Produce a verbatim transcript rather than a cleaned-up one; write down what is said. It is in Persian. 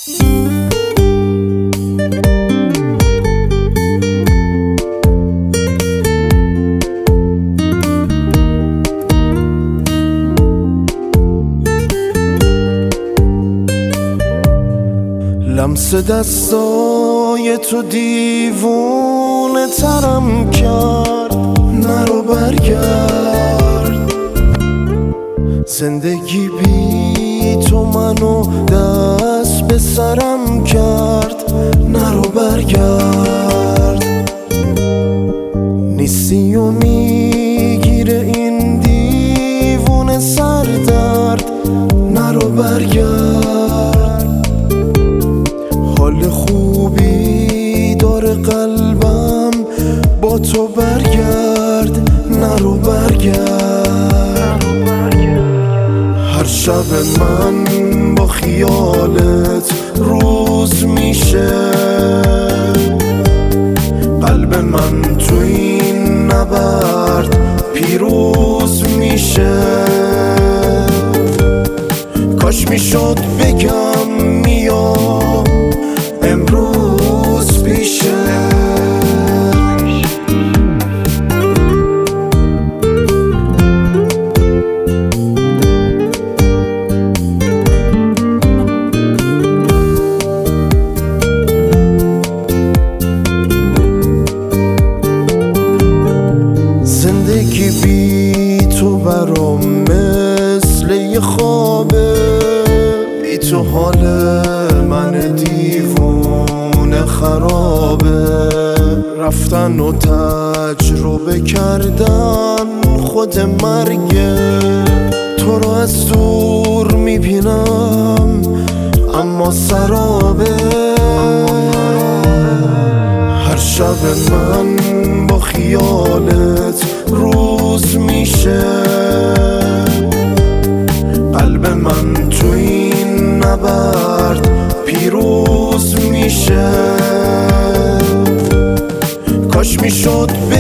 لمس دستای تو دیوونه ترم کرد، نرو برگرد. زندگی بی تو منو دست به سرم کرد، نرو برگرد. نیستی و میگیره این دیوونه سردرد، نرو برگرد. حال خوبی داره قلبم، با تو برگرد، نرو برگرد. هر شب من با خیالت روز میشه، قلب من تو این نبرد پیروز میشه. کاش میشد بگم میام امروز پیشه. زندگی بی تو برام مثل یه خوابه، بی تو حال من دیوونه خرابه. رفتن و تجربه کردن خود مرگه، تو رو از دور میبینم اما سرابه. هر شب من با خیالت روز میشه، قلب من تو این نبرد پیروز میشه. کاش میشد